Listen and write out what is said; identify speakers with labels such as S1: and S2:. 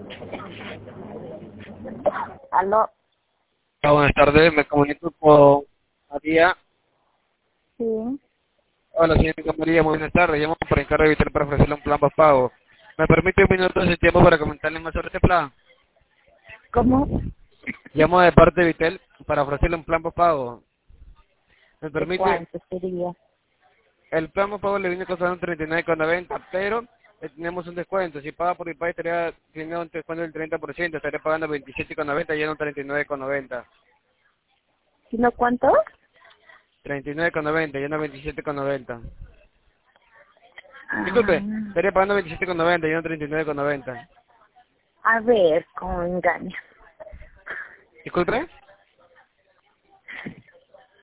S1: Aló.
S2: Hola, buenas tardes, me comunico con María.
S1: Sí.
S2: Hola, señorita María, muy buenas tardes. Llamo por encargo de Vital para ofrecerle un plan pago. ¿Me permite un minuto de su tiempo para comentarle más sobre este plan?
S1: ¿Cómo?
S2: Llamo de parte de Vital para ofrecerle un plan pago. ¿Me
S1: ¿De
S2: permite?
S1: cuánto sería?
S2: El plan pago le viene costando 39,90, pero tenemos un descuento. Si paga por IPAI estaría teniendo un descuento del 30%, estaría pagando 27,90 y ya no 39,90.
S1: ¿Si no cuánto?
S2: 39,90, ya no 27,90.
S1: Ah,
S2: Disculpe, estaría pagando 27,90 y no 39,90.
S1: a ver, cómo engaña.
S2: Disculpe.